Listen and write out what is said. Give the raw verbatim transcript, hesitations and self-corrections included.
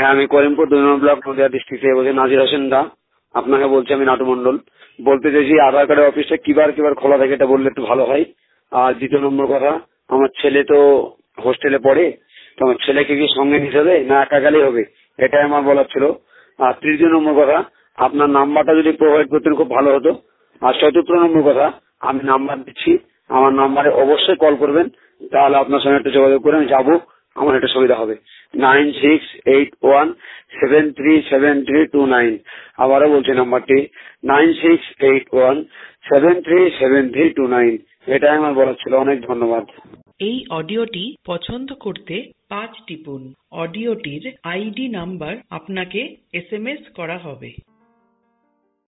হ্যাঁ, আমি করিমপুর দুই নম্বর ব্লক নদিয়া ডিস্ট্রিক্ট থেকে বলছি, নাজির হোসেন দা। আপনাকে বলছি আমি নাটু মন্ডল। বলতে চাইছি আধার কার্ডের অফিসটা কিবার কিবার খোলা থাকে এটা বললে একটু ভালো হয়। আর দ্বিতীয় নম্বর কথা, আমার ছেলে তো হোস্টেলে পড়ে, তো আমার ছেলেকে কি সঙ্গে নিতে হবে না একা গেলেই হবে, এটাই আমার বলার ছিল। আর তৃতীয় নম্বর কথা, আপনার নাম্বারটা যদি প্রোভাইড করতেন খুব ভালো হতো। আর চতুর্থ নম্বর কথা, আমি নাম্বার দিচ্ছি, আমার নাম্বারে অবশ্যই কল করবেন, তাহলে আপনার সঙ্গে একটু যোগাযোগ করে আমি যাবো, আমার একটু সুবিধা হবে। Nine six eight one seven three seven three two nine. আবারও বলছি নাম্বারটি nine six eight one seven three seven three two nine. এটাই আমার বলার ছিল। অনেক ধন্যবাদ। এই অডিওটি পছন্দ করতে পাঁচ টিপুন। অডিওটির আইডি নাম্বার আপনাকে এস এম এস করা হবে।